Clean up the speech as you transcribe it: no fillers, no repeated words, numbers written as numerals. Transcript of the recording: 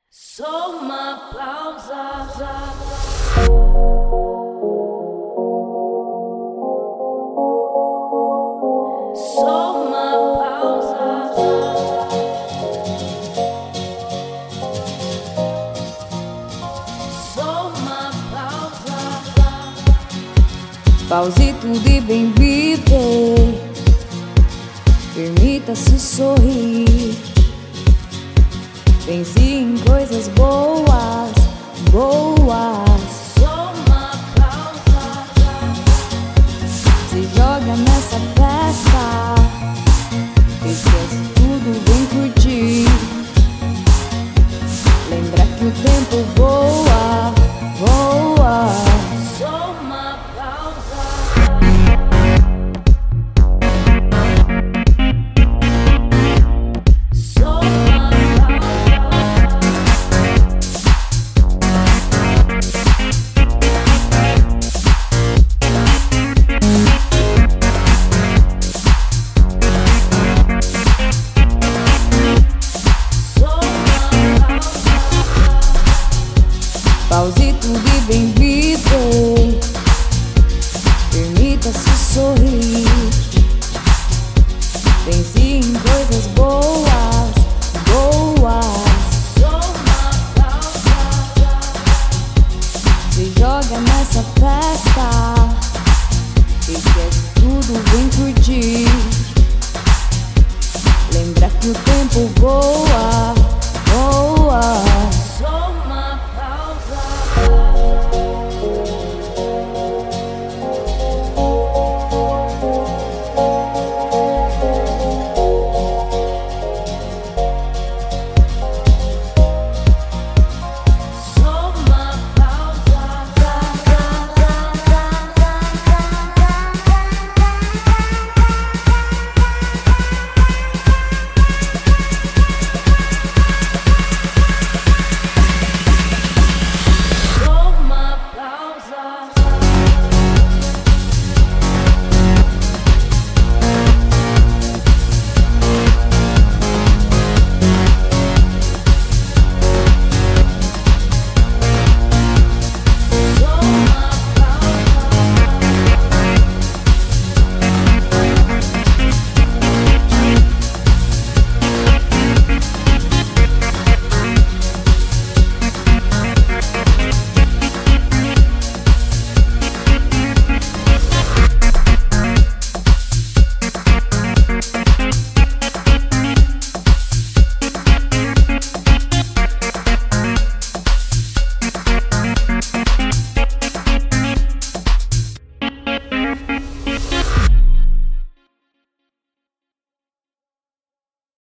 Sou uma pausa. Sou uma pausa. Sou uma pausa. Pause tudo e vem viver. Permita-se sorrir. Pense em coisas boas, boas. Sou uma pausa. Se joga nessa festa. Esquece tudo, vem curtir. Lembra que o tempo voa, voa. Sou uma pausa. Sou uma pausa. Sou uma pausa. Pause tudo e vem viver. Permita-se sorrir.